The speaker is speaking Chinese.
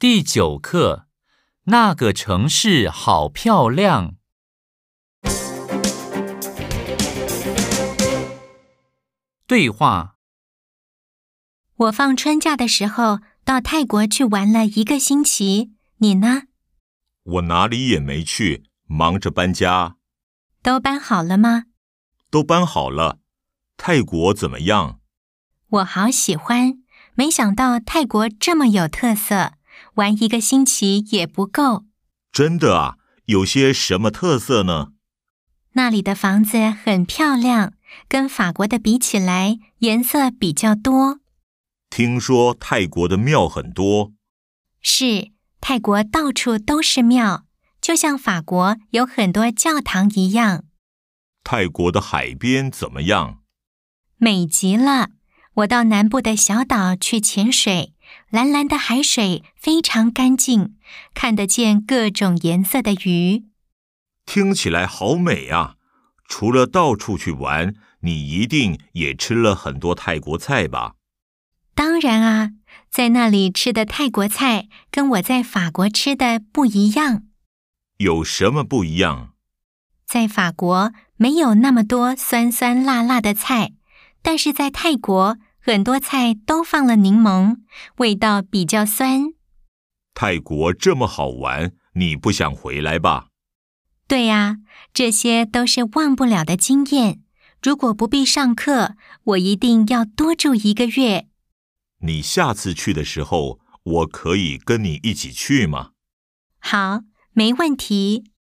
第9课，那个城市好漂亮。对话： 我放春假的时候到泰国去玩了1个星期，你呢？ 我哪里也没去，忙着搬家。 都搬好了吗？ 都搬好了。泰国怎么样？ 我好喜欢，没想到泰国这么有特色，玩1个星期也不够。 真的啊？有些什么特色呢？ 那里的房子很漂亮，跟法国的比起来，颜色比较多。 听说泰国的庙很多。 是，泰国到处都是庙，就像法国有很多教堂一样。 泰国的海边怎么样？ 美极了！我到南部的小岛去潜水，蓝蓝的海水非常干净，看得见各种颜色的鱼。 听起来好美啊！除了到处去玩，你一定也吃了很多泰国菜吧？ 当然啊，在那里吃的泰国菜跟我在法国吃的不一样。 有什么不一样？ 在法国没有那么多酸酸辣辣的菜，但是在泰国很多菜都放了柠檬，味道比较酸。 泰国这么好玩，你不想回来吧？ 对啊，这些都是忘不了的经验。如果不必上课，我一定要多住1个月。 你下次去的时候，我可以跟你一起去吗？ 好，没问题。